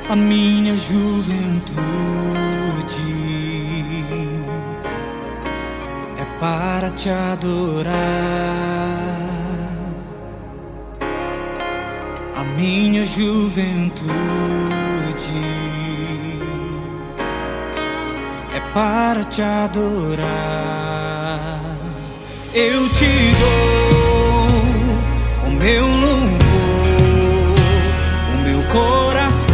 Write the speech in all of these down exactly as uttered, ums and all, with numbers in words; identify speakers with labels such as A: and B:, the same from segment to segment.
A: a minha juventude é para te adorar. A minha juventude é para te adorar. Eu te dou o meu louvor, o meu coração.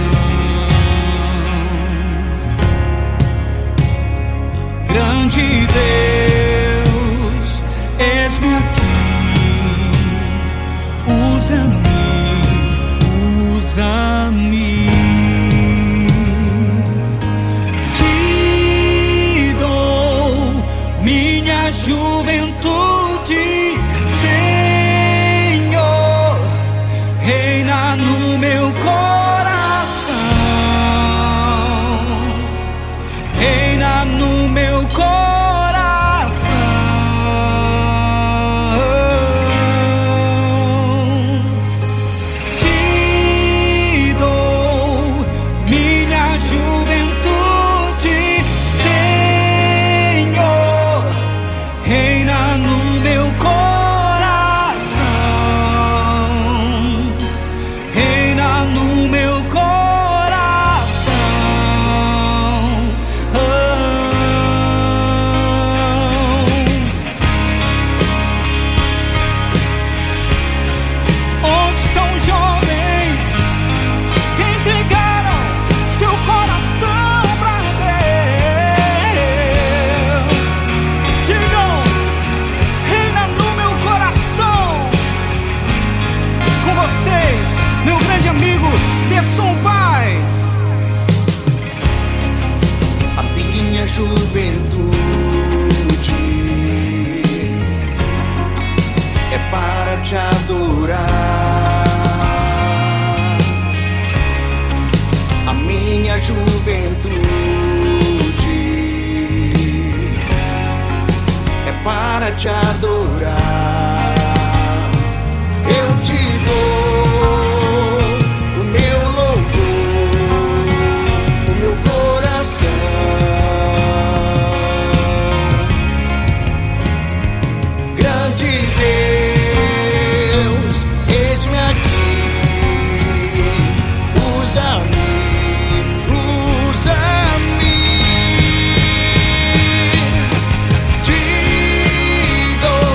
A: Grande Deus, eis-me aqui, usa-me, usa-me. Te dou minha juventude, Senhor, reina no meu coração, reina no meu coração. Te dou minha juventude, Senhor, reina no meu coração, reina no meu coração. Onde estão os jovens que entregaram seu coração pra Deus? Digam: reina no meu coração. Com vocês, meu grande amigo Desson Paz. A minha juventude é para te adorar. A minha juventude é para te adorar. Eu te dou o meu louvor, o meu coração. Grande Deus, eis-me aqui, usa-me, usa-me. Te dou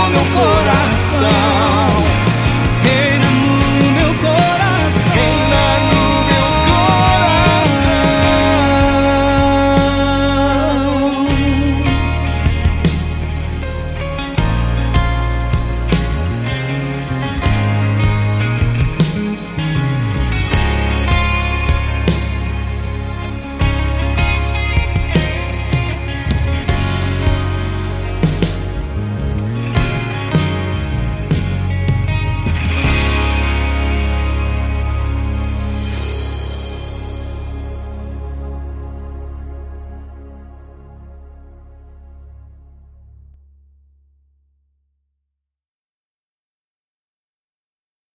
A: meu coração.